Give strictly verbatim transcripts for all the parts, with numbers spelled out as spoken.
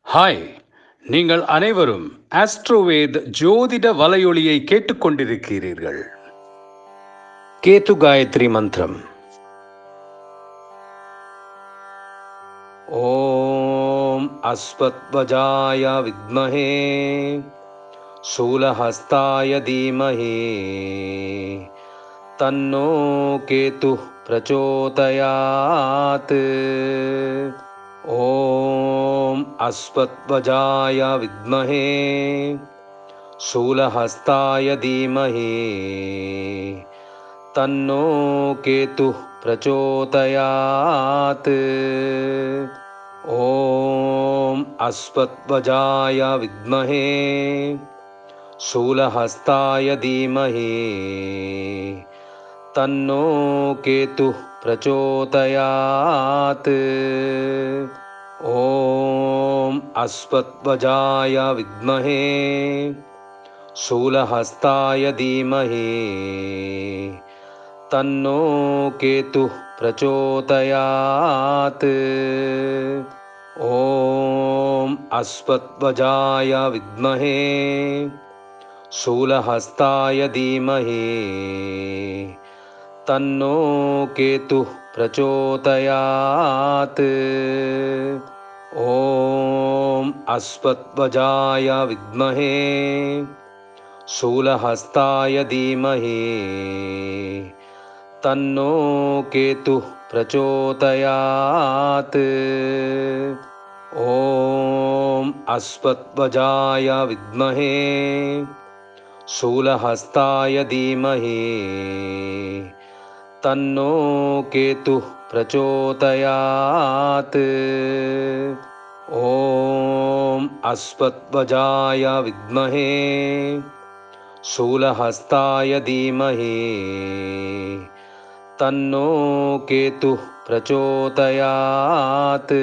Hi, நீங்கள் அனைவரும் ஆஸ்ட்ரோவேத் ஜோதிட வலையொலியை கேட்டுக்கொண்டிருக்கிறீர்கள். கேது காயத்ரி மந்திரம். ஓம் அஸ்வத்வஜாய வித்மஹே சூலஹஸ்தாய தீமஹி தன்னோ கேது பிரச்சோதயாத். ஓம் அஸ்வத்வஜாய வித்மஹே சூலஹஸ்தாய தீமஹி தன்னோ கேது பிரச்சோதயாத். ஓம் அஸ்வத்வஜாய வித்மஹே சூலஹஸ்தாய தீமஹி தன்னோ கேது பிரச்சோதயாத். ஓம் அஸ்வத்வஜாய வித்மஹே சூலஹஸ்தாய தீமஹி தன்னோ கேது பிரச்சோதயாத். ஓம் அஸ்வத்வஜாய வித்மஹே சூலஹஸ்தாய தீமஹி தன்னோ கேது பிரச்சோதயாத். ஓம் அஸ்வத்வஜாய வித்மஹே சூலஹஸ்தாய தீமஹி தன்னோ கேது பிரச்சோதயாத். ஓம் அஸ்வத்வஜாய வித்மஹே சூலஹஸ்தாய தீமஹி தன்னோ கேது பிரச்சோதயாத். ஓம் அஸ்வத்வஜாய வித்மஹே சூலஹஸ்தாய தீமஹி தன்னோ கேது பிரச்சோதயாத்.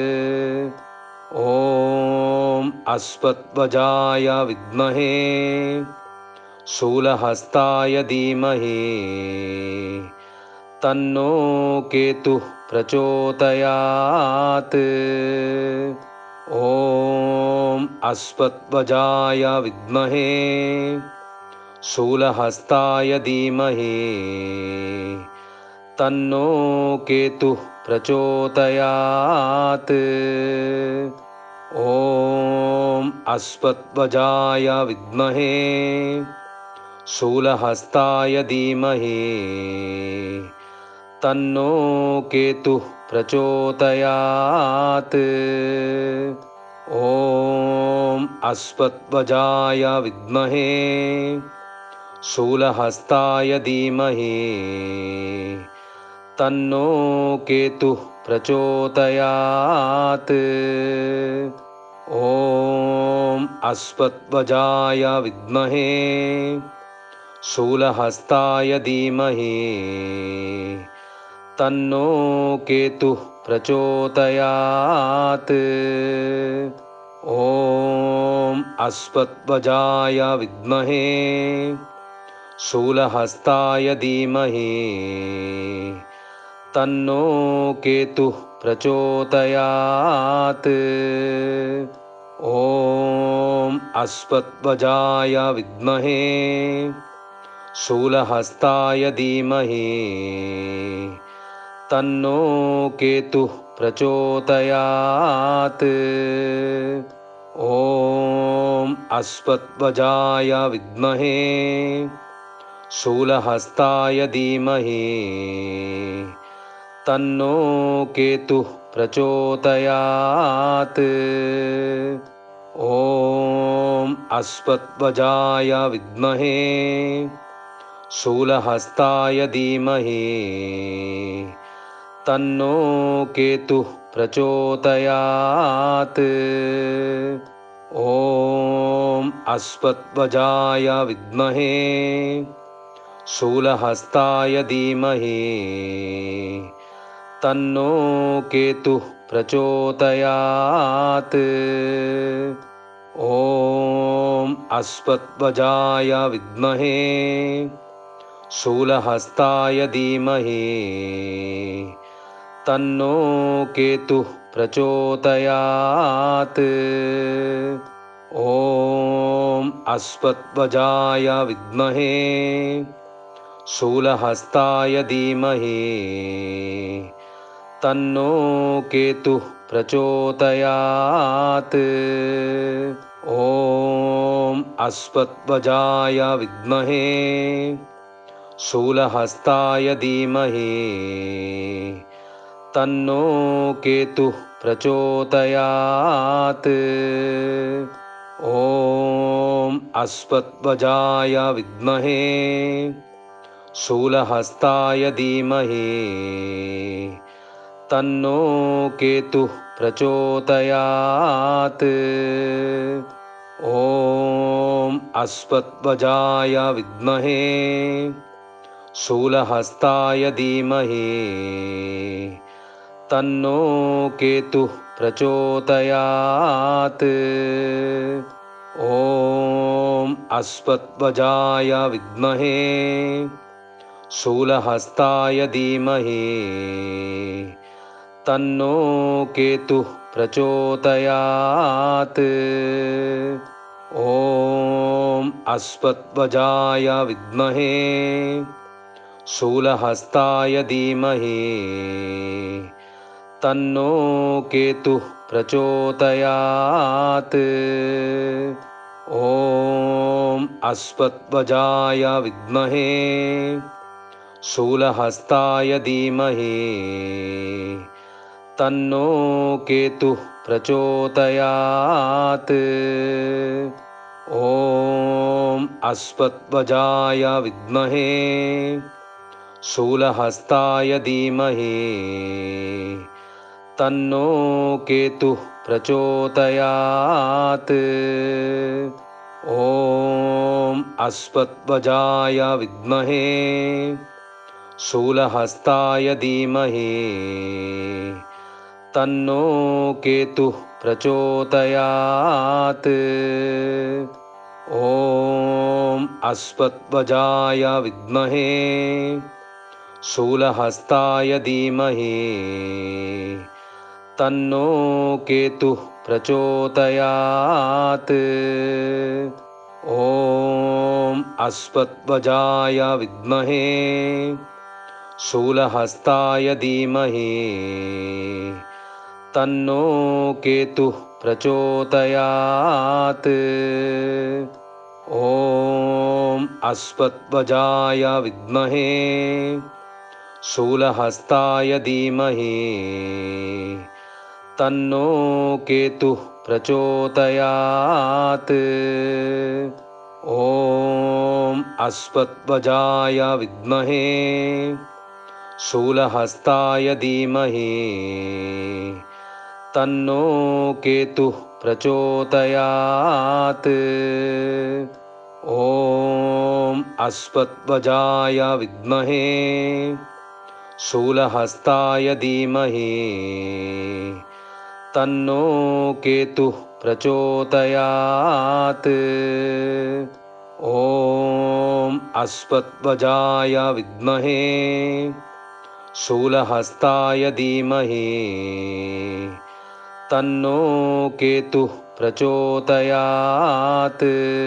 ஓம் அஸ்வத்வஜாய வித்மஹே சூலஹஸ்தாய தீமஹி தன்னோ கேது பிரச்சோதயாத். ஓம் அஸ்வத்வஜாய வித்மஹே சூலஹஸ்தாய தீமஹி தன்னோ கேது பிரச்சோதயாத். ஓம் அஸ்வத்வஜாய வித்மஹே சூலஹஸ்தாய தீமஹி தன்னோ கேது பிரச்சோதயாத். ஓம் அஸ்வத்வஜாய வித்மஹே சூலஹஸ்தாய தீமஹி தன்னோ கேது பிரச்சோதயாத். ஓம் அஸ்வத்வஜாய வித்மஹே சூலஹஸ்தாய தீமஹி தன்னோ கேது பிரச்சோதயாத். ஓம் அஸ்வத்வஜாய வித்மஹே சூலஹஸ்தாய தீமஹி தன்னோ கேது பிரச்சோதயாத். ஓம் அஸ்வத்வஜாய வித்மஹே சூலஹஸ்தாய தீமஹி தன்னோ கேது பிரச்சோதயாத். ஓம் அஸ்வத்வஜாய வித்மஹே சூலஹஸ்தாய தீமஹி தன்னோ கேது பிரச்சோதயாத். ஓம் அஸ்வத்வஜாய வித்மஹே சூலஹஸ்தாய தீமஹி தன்னோ கேது பிரச்சோதயாத். ஓம் அஸ்வத்வஜாய வித்மஹே சூலஹஸ்தாய தீமஹி தன்னோ கேது பிரச்சோதயாத். ஓம் அஸ்வத்வஜாய வித்மஹே சூலஹஸ்தாய தீமஹி தன்னோ கேது प्रचोदयात्। ॐ अश्वत्थवजाय विद्महे शूलहस्ताय धीमहि तन्नो केतुः प्रचोदयात्। ॐ अश्वत्थवजाय विद्महे शूलहस्ताय धीमहि तन्नो केतुः प्रचोदयात्। ॐ अश्वत्थवजाय विद्महे शूलहस्ताय धीमहि तन्नो केतुः प्रचोदयात्। ॐ अश्वत्थवजाय विद्महे शूलहस्ताय धीमहि तन्नो केतुः प्रचोदयात्। ॐ अश्वत्थवजाय विद्महे शूलहस्ताय धीमहि तन्नो केतुः प्रचोदयात्। ॐ अश्वत्थवजाय विद्महे शूलहस्ताय धीमहि तन्नो केतुः प्रचोदयात्। ॐ अश्वत्थवजाय विद्महे शूलहस्ताय धीमहि तन्नो केतुः प्रचोदयात्। ॐ अश्वत्थवजाय विद्महे शूलहस्ताय धीमहि तन्नो केतुः प्रचोदयात्। ॐ अश्वत्थवजाय विद्महे शूलहस्ताय धीमहि तन्नो केतुः प्रचोदयात्। ॐ अश्वत्थवजाय विद्महे शूलहस्ताय धीमहि तन्नो केतुः प्रचोदयात्। ॐ अश्वत्थवजाय विद्महे शूलहस्ताय धीमहि तन्नो केतुः प्रचोदयात्। ॐ अश्वत्थवजाय विद्महे शूलहस्ताय धीमहि तन्नो केतुः प्रचोदयात्। ॐ अश्वत्थवजाय विद्महे शूलहस्ताय धीमहि तन्नो केतुः प्रचोदयात्। ॐ अश्वत्थवजाय विद्महे शूलहस्ताय धीमहि तन्नो केतुः प्रचोदयात्। ॐ अश्वत्थवजाय विद्महे शूलहस्ताय धीमहि तन्नो केतुः प्रचोदयात्।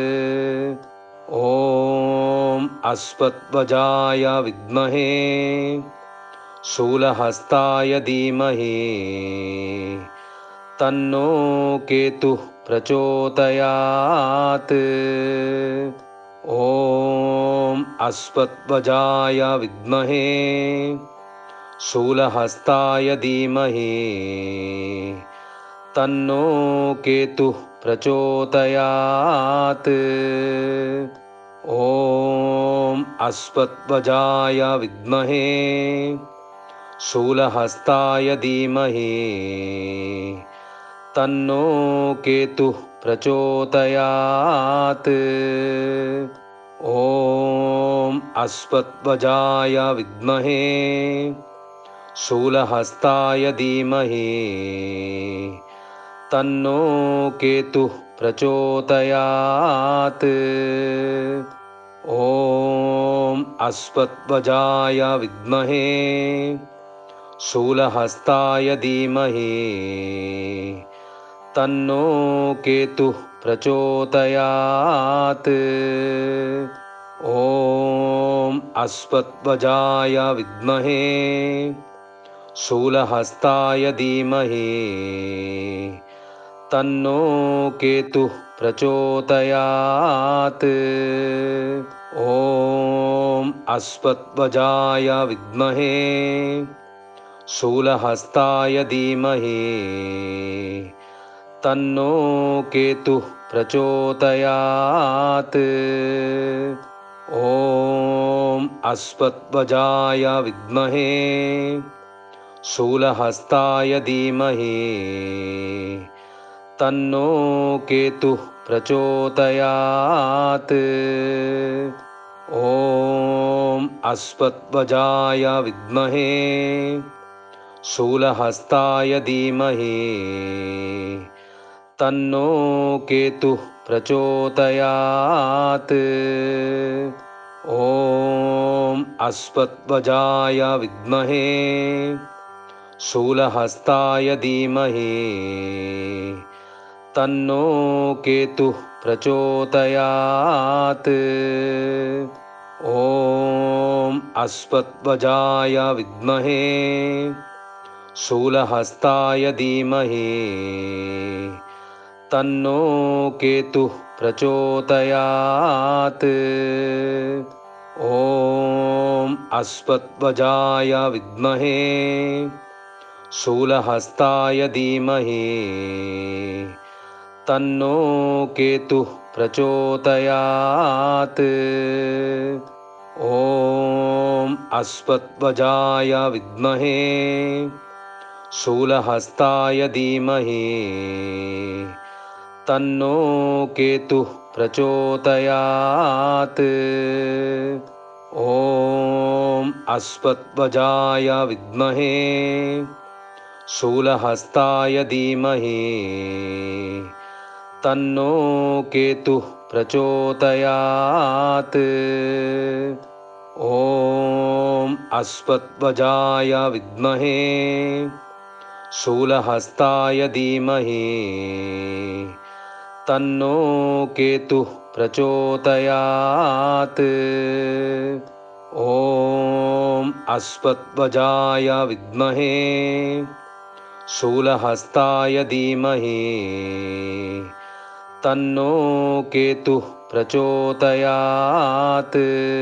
ॐ अश्वत्थवजाय विद्महे शूलहस्ताय धीमहि तन्नो केतुः प्रचोदयात्। ॐ अश्वत्थवजाय विद्महे शूलहस्ताय धीमहि तन्नो केतुः प्रचोदयात्। ॐ अश्वत्थवजाय विद्महे शूलहस्ताय धीमहि तन्नो केतुः प्रचोदयात्। ॐ अश्वत्थवजाय विद्महे शूलहस्ताय धीमहि तन्नो केतुः प्रचोदयात्। ॐ अश्वत्थवजाय विद्महे शूलहस्ताय धीमहि तन्नो केतुः प्रचोदयात्। ॐ अश्वत्थवजाय विद्महे शूलहस्ताय धीमहि तन्नो केतुः प्रचोदयात्। ॐ अश्वत्थवजाय विद्महे शूलहस्ताय धीमहि तन्नो केतुः प्रचोदयात्। ॐ अश्वत्थवजाय विद्महे शूलहस्ताय धीमहि तन्नो केतुः प्रचोदयात्। ॐ अश्वत्थवजाय विद्महे शूलहस्ताय धीमहि तन्नो केतुः प्रचोदयात्। ॐ अश्वत्थवजाय विद्महे शूलहस्ताय धीमहि तन्नो केतुः प्रचोदयात्। ॐ अश्वत्थवजाय विद्महे शूलहस्ताय धीमहि तन्नो केतुः प्रचोदयात्। ॐ अश्वत्थवजाय विद्महे शूलहस्ताय धीमहि तन्नो केतुः प्रचोदयात्। ॐ अश्वत्थवजाय विद्महे शूलहस्ताय धीमहि तन्नो केतुः प्रचोदयात्। ॐ अश्वत्थवजाय विद्महे शूलहस्ताय धीमहि तन्नो केतुः प्रचोदयात्। ॐ अश्वत्थवजाय विद्महे शूलहस्ताय धीमहि तन्नो केतुः प्रचोदयात्। ॐ अश्वत्थवजाय विद्महे शूलहस्ताय धीमहि तन्नो केतुः प्रचोदयात्।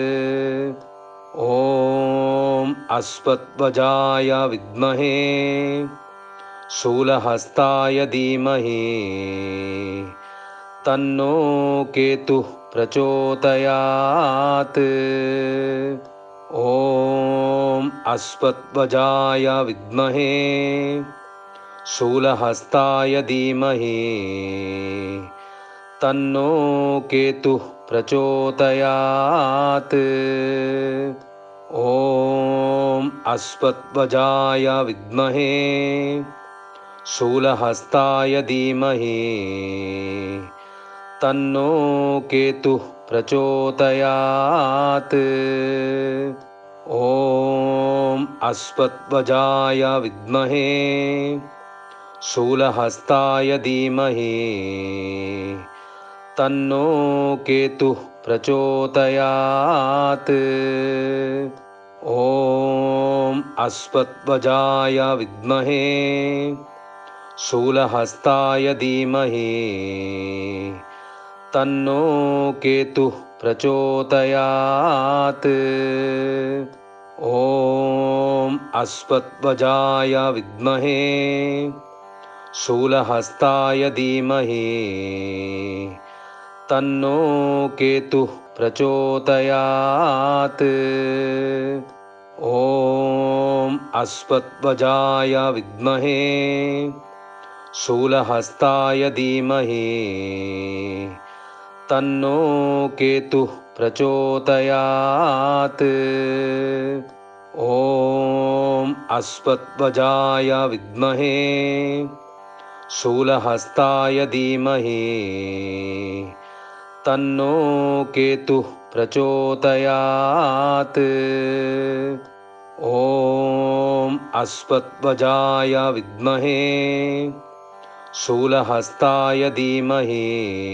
ॐ अश्वत्थवजाय विद्महे शूलहस्ताय धीमहि तन्नो केतुः प्रचोदयात्। ॐ अश्वत्थवजाय विद्महे शूलहस्ताय धीमहि तन्नो केतुः प्रचोदयात्। ॐ अश्वत्थवजाय विद्महे शूलहस्ताय धीमहि तन्नो केतुः प्रचोदयात्। ॐ अश्वत्थवजाय विद्महे शूलहस्ताय धीमहि तन्नो केतुः प्रचोदयात्। ॐ अश्वत्थवजाय विद्महे शूलहस्ताय धीमहि तन्नो केतुः प्रचोदयात्। ॐ अश्वत्थवजाय विद्महे शूलहस्ताय धीमहि तन्नो केतुः प्रचोदयात्। ॐ अश्वत्थवजाय विद्महे शूलहस्ताय धीमहि तन्नो केतुः प्रचोदयात्। ॐ अश्वत्थवजाय विद्महे शूलहस्ताय धीमहि तन्नो केतुः प्रचोदयात्। ॐ अश्वत्थवजाय विद्महे शूलहस्ताय धीमहि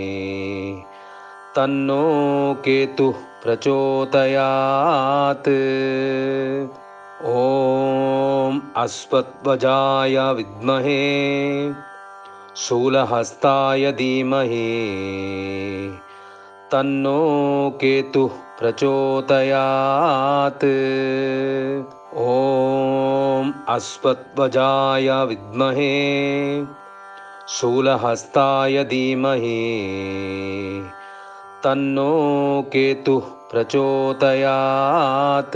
तन्नो केतुः प्रचोदयात्। ॐ अश्वत्थवजाय विद्महे शूलहस्ताय धीमहि तन्नो केतुः प्रचोदयात्। ॐ अश्वत्थवजाय विद्महे शूलहस्ताय धीमहि तन्नो केतुः प्रचोदयात्।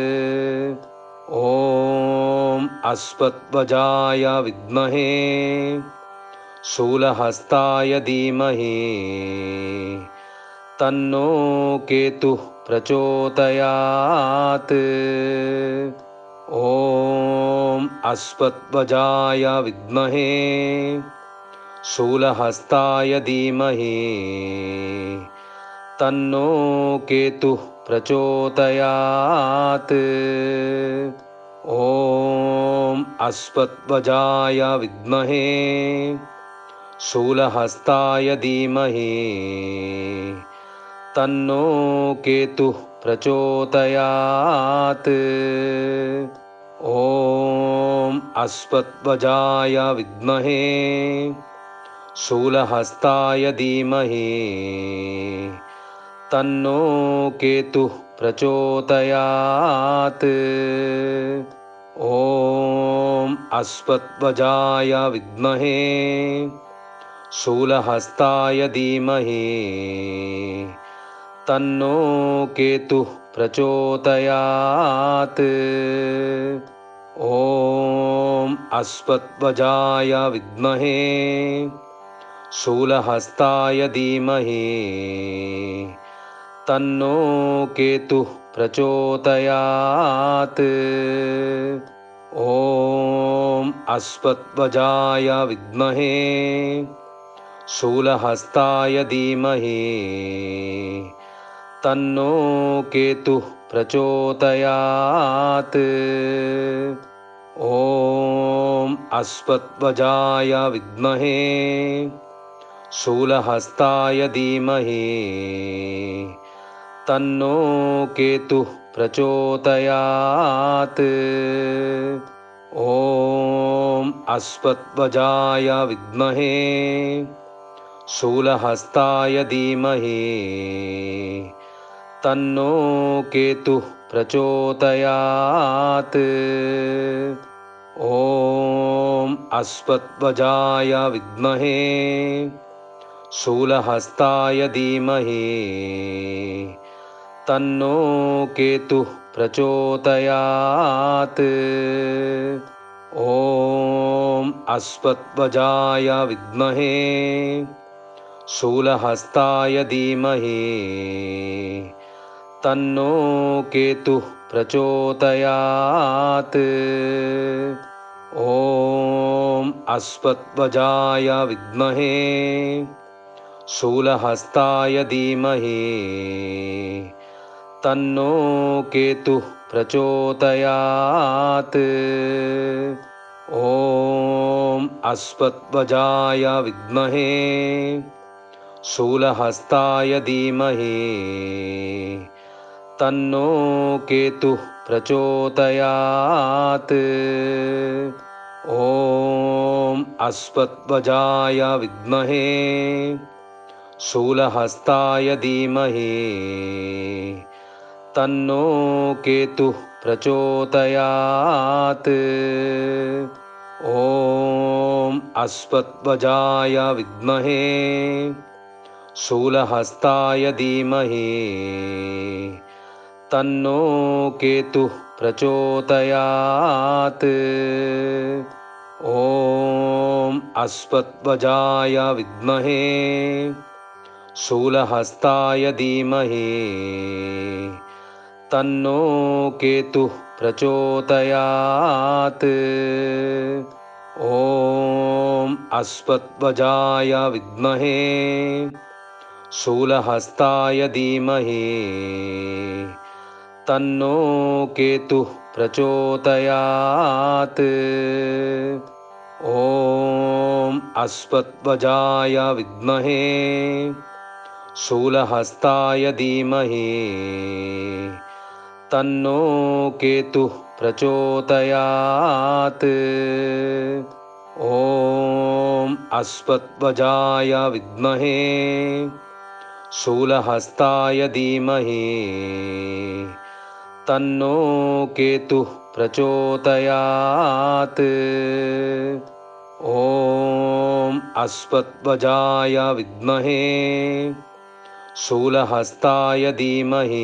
ॐ अश्वत्थवजाय विद्महे शूलहस्ताय धीमहि तन्नो केतुः प्रचोदयात्। ॐ अश्वत्थवजाय विद्महे शूलहस्ताय धीमहि तन्नो केतुः प्रचोदयात्। ॐ अश्वत्थवजाय विद्महे शूलहस्ताय धीमहि तन्नो केतुः प्रचोदयात्। ॐ अश्वत्थवजाय विद्महे शूलहस्ताय धीमहि तन्नो केतुः प्रचोदयात्। ॐ अश्वत्थवजाय विद्महे शूलहस्ताय धीमहि तन्नो केतुः प्रचोदयात्। ॐ अश्वत्थवजाय विद्महे शूलहस्ताय धीमहि तन्नो केतुः प्रचोदयात्। ॐ अश्वत्थवजाय विद्महे शूलहस्ताय धीमहि तन्नो केतुः प्रचोदयात्। ॐ अश्वत्थवजाय विद्महे शूलहस्ताय धीमहि तन्नो केतुः प्रचोदयात्। ॐ अश्वत्थवजाय विद्महे शूलहस्ताय धीमहि तन्नो केतुः प्रचोदयात्। ॐ अश्वत्थवजाय विद्महे शूलहस्ताय धीमहि तन्नो केतुः प्रचोदयात्। ॐ अश्वत्थवजाय विद्महे शूलहस्ताय धीमहि तन्नो केतुः प्रचोदयात्। ॐ अश्वत्थवजाय विद्महे शूलहस्ताय धीमहि तन्नो केतुः प्रचोदयात्। ॐ अश्वत्थवजाय विद्महे शूलहस्ताय धीमहि तन्नो केतुः प्रचोदयात्। ॐ अश्वत्थवजाय विद्महे शूलहस्ताय धीमहि तन्नो केतुः प्रचोदयात्। ॐ अश्वत्थवजाय विद्महे शूलहस्ताय धीमहि तन्नो केतुः प्रचोदयात्। ॐ अश्वत्थवजाय विद्महे शूलहस्ताय धीमहि तन्नो केतुः प्रचोदयात्। ॐ अश्वत्थवजाय विद्महे शूलहस्ताय धीमहि तन्नो केतुः प्रचोदयात्। ॐ अश्वत्थवजाय विद्महे शूलहस्ताय धीमहि तन्नो केतुः प्रचोदयात्। ॐ अश्वत्थवजाय विद्महे शूलहस्ताय धीमहि तन्नो केतुः प्रचोदयात्। ॐ अश्वत्थवजाय विद्महे शूलहस्ताय धीमहि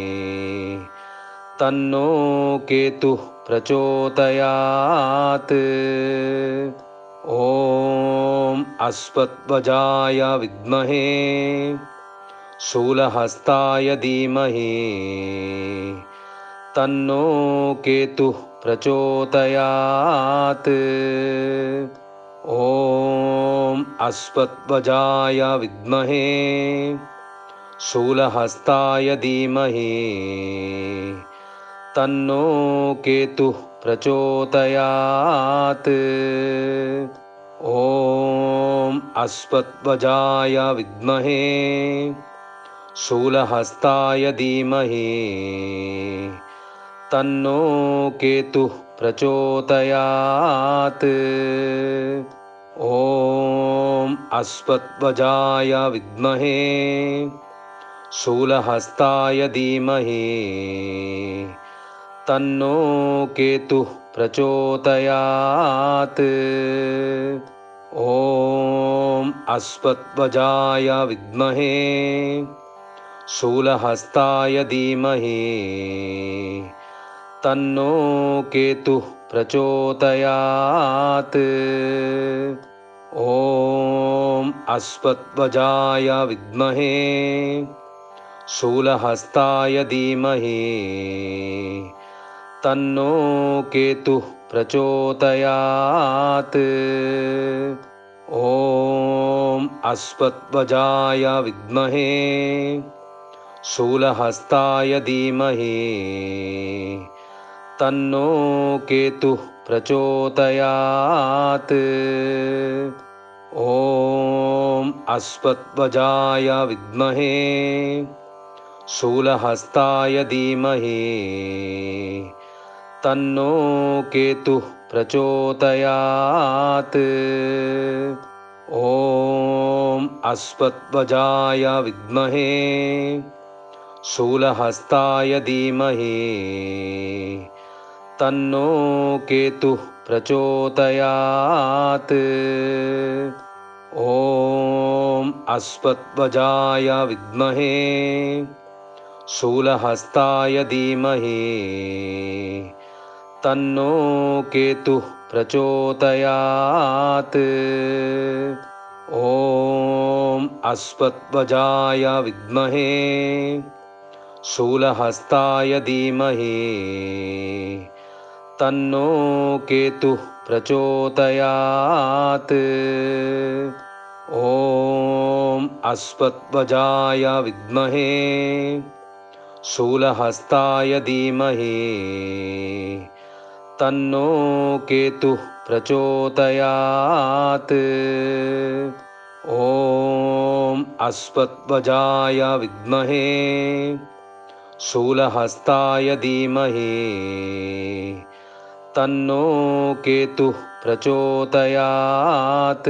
तन्नो केतुः प्रचोदयात्। ॐ अश्वत्थवजाय विद्महे शूलहस्ताय धीमहि तन्नो केतुः प्रचोदयात्। ॐ अश्वत्थवजाय विद्महे शूलहस्ताय धीमहि तन्नो केतुः प्रचोदयात्। ॐ अश्वत्थवजाय विद्महे शूलहस्ताय धीमहि तन्नो केतुः प्रचोदयात्। ॐ अश्वत्थवजाय विद्महे शूलहस्ताय धीमहि तन्नो केतुः प्रचोदयात्। ॐ अश्वत्थवजाय विद्महे शूलहस्ताय धीमहि तन्नो केतुः प्रचोदयात्। ॐ अश्वत्थवजाय विद्महे शूलहस्ताय धीमहि तन्नो केतुः प्रचोदयात्। ॐ अश्वत्थवजाय विद्महे शूलहस्ताय धीमहि तन्नो केतुः प्रचोदयात्। ॐ अश्वत्थवजाय विद्महे शूलहस्ताय धीमहि तन्नो केतुः प्रचोदयात्। ॐ अश्वत्थवजाय विद्महे शूलहस्ताय धीमहि तन्नो केतुः प्रचोदयात्। ॐ अश्वत्थवजाय विद्महे शूलहस्ताय धीमहि तन्नो केतुः प्रचोदयात्। ॐ अश्वत्थवजाय विद्महे शूलहस्ताय धीमहि तन्नो केतुः प्रचोदयात्। ॐ अश्वत्थवजाय विद्महे शूलहस्ताय धीमहि तन्नो केतुः प्रचोदयात्। ॐ अश्वत्थवजाय विद्महे शूलहस्ताय धीमहि तन्नो केतुः प्रचोदयात्।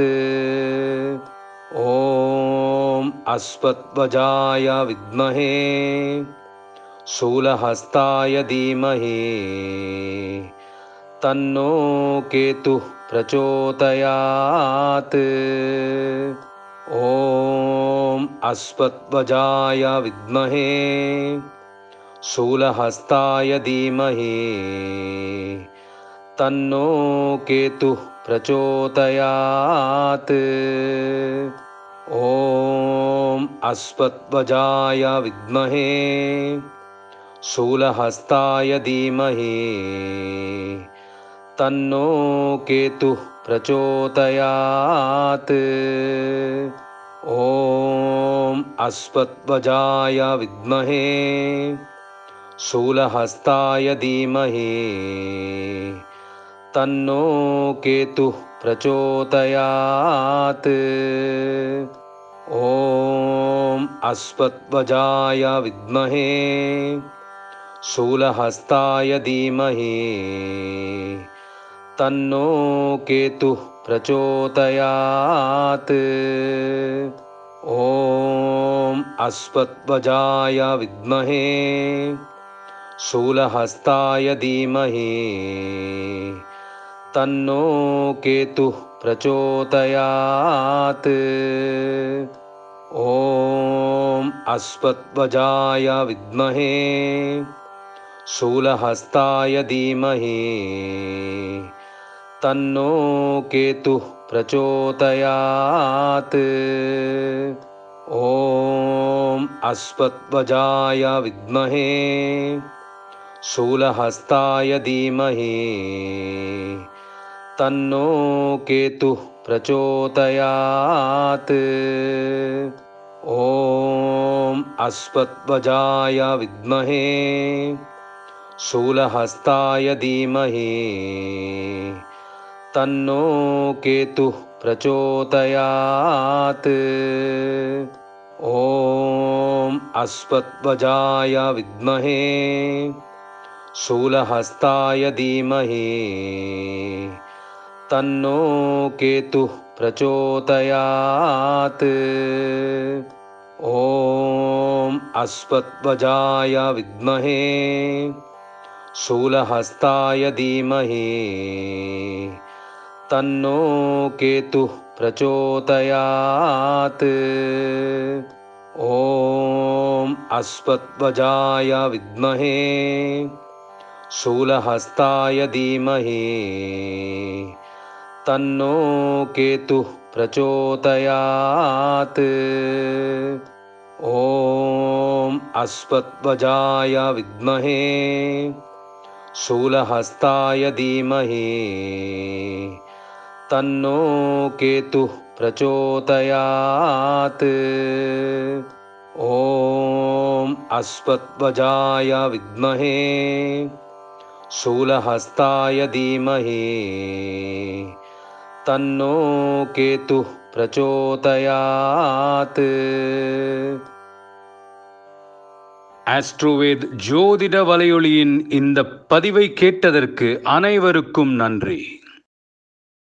ॐ अश्वत्थवजाय विद्महे शूलहस्ताय धीमहि तन्नो केतुः प्रचोदयात्। ॐ अश्वत्थवजाय विद्महे शूलहस्ताय धीमहि तन्नो केतुः प्रचोदयात्। ॐ अश्वत्थवजाय विद्महे शूलहस्ताय धीमहि तन्नो केतुः प्रचोदयात्। ॐ अश्वत्थवजाय विद्महे शूलहस्ताय धीमहि तन्नो केतुः प्रचोदयात्। ॐ अश्वत्थवजाय विद्महे शूलहस्ताय धीमहि तन्नो केतुः प्रचोदयात्। ॐ अश्वत्थवजाय विद्महे शूलहस्ताय धीमहि तन्नो केतुः प्रचोदयात्। ॐ अश्वत्थवजाय विद्महे शूलहस्ताय धीमहि तन्नो केतुः प्रचोदयात्। ॐ अश्वत्थवजाय विद्महे शूलहस्ताय धीमहि तन्नो केतुः प्रचोदयात्। ॐ अश्वत्थवजाय विद्महे शूलहस्ताय धीमहि तन्नो केतुः प्रचोदयात्। ॐ अश्वत्थवजाय विद्महे शूलहस्ताय धीमहि तन्नो केतुः प्रचोदयात्। ॐ अश्वत्थवजाय विद्महे शूलहस्ताय धीमहि तन्नो केतुः प्रचोदयात्। ॐ अश्वत्थवजाय विद्महे शूलहस्ताय धीमहि तन्नो केतुः प्रचोदयात्। ॐ अश्वत्थवजाय विद्महे शूलहस्ताय धीमहि तन्नो केतुः प्रचोदयात्। ॐ अश्वत्थवजाय विद्महे शूलहस्ताय धीमहि तन्नो केतुः प्रचोदयात्. ஆஸ்ட்ரோவேத் ஜோதிட வலையொலியின் இந்த பதிவை கேட்டதற்கு அனைவருக்கும் நன்றி.